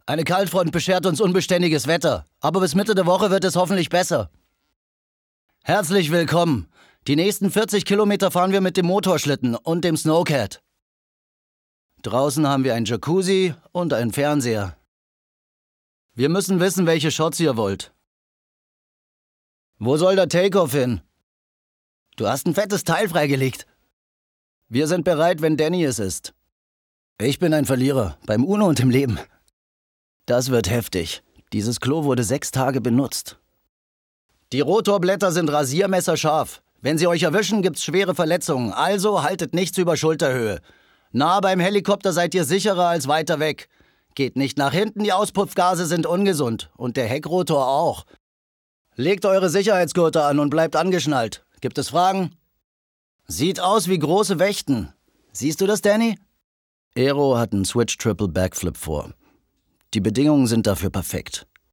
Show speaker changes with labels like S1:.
S1: Eine Kaltfront beschert uns unbeständiges Wetter, aber bis Mitte der Woche wird es hoffentlich besser. Herzlich willkommen. Die nächsten 40 Kilometer fahren wir mit dem Motorschlitten und dem Snowcat. Draußen haben wir ein Jacuzzi und einen Fernseher. Wir müssen wissen, welche Shots ihr wollt. Wo soll der Takeoff hin? Du hast ein fettes Teil freigelegt. Wir sind bereit, wenn Danny es ist. Ich bin ein Verlierer, beim Uno und im Leben. Das wird heftig. Dieses Klo wurde 6 Tage benutzt. Die Rotorblätter sind rasiermesserscharf. Wenn sie euch erwischen, gibt's schwere Verletzungen, also haltet nichts über Schulterhöhe. Nah beim Helikopter seid ihr sicherer als weiter weg. Geht nicht nach hinten, die Auspuffgase sind ungesund. Und der Heckrotor auch. Legt eure Sicherheitsgurte an und bleibt angeschnallt. Gibt es Fragen? Sieht aus wie große Wächten. Siehst du das, Danny? Aero hat einen Switch-Triple-Backflip vor. Die Bedingungen sind dafür perfekt.